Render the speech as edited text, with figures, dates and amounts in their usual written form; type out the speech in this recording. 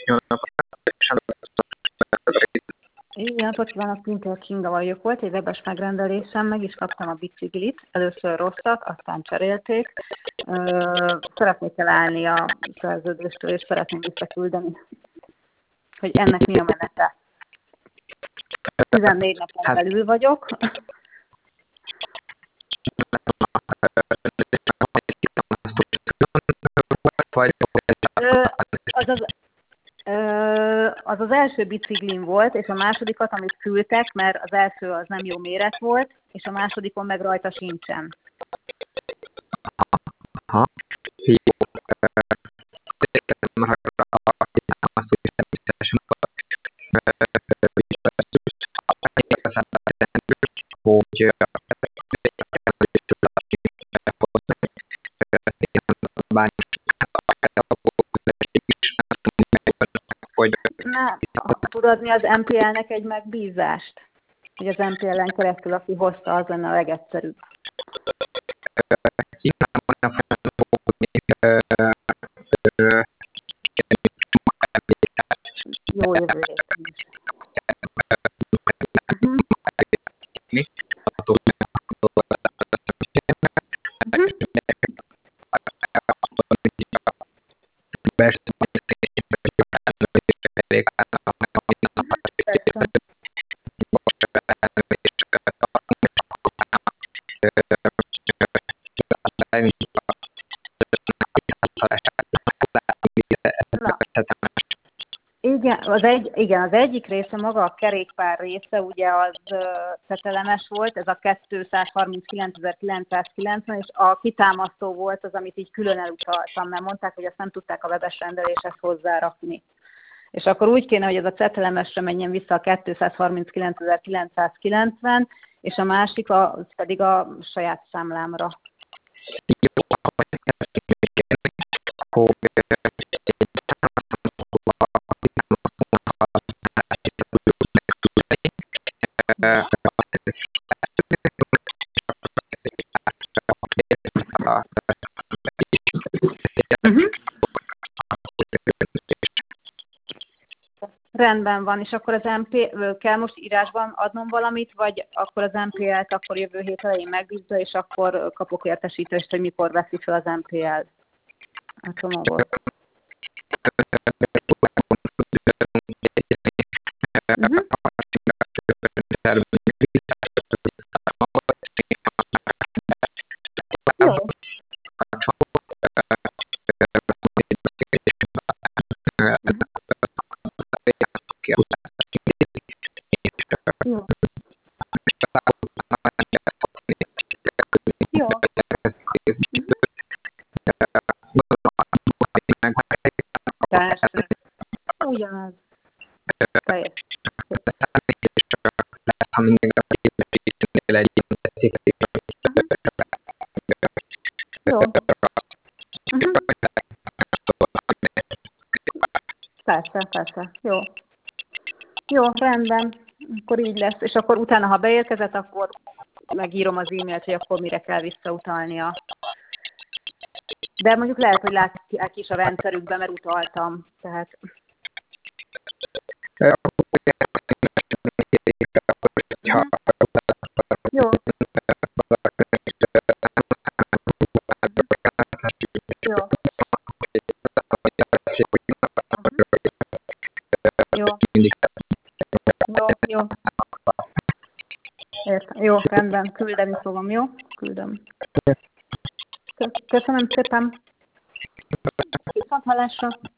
Jó napot Jó napot kívánok, Pinter Kinga vagyok. Volt egy webes megrendelésem, meg is kaptam a biciklit. Először rosszat, aztán cserélték. Szeretnék elállni a szerződéstől, és szeretném visszaküldeni, hogy ennek mi a menete. 14 napon belül vagyok. Az az első biciklim volt, és a másodikat, amit küldtek, mert az első az nem jó méret volt, és a másodikon meg rajta sincsen. Aha. Jó. Nem, tudod mi az MPL-nek egy megbízást? Hogy az MPL-en keresztül, aki hozta, az lenne a legegyszerűbb. Jó jövő héten is. Igen, az egyik része maga a kerékpár része, ugye az szetelemes volt, ez a 239.990, és a kitámasztó volt az, amit így külön elutaltam, mert mondták, hogy azt nem tudták a webes rendeléshez hozzárakni. És akkor úgy kéne, hogy ez a cetelemesre menjen vissza a 239.990, és a másik az pedig a saját számlámra. Rendben van, és akkor az kell most írásban adnom valamit, vagy akkor az MPL-t akkor jövő hét elején megbízza, és akkor kapok értesítést, hogy mikor veszi fel az MPL a csomagot. Jó. Jó. Jó. Persze. Ugyanaz. Teljesen. Jó. Persze. Jó. Jó, rendben. Akkor így lesz. És akkor utána, ha beérkezett, akkor megírom az e-mailt, hogy akkor mire kell visszautalnia. De mondjuk lehet, hogy látják is a rendszerükben, mert utaltam. Tehát... Jó. Jó. Jó. Értem. Jó, rendben. Küldeni fogom, jó? Küldöm. Köszönöm szépen. Viszonthallásra.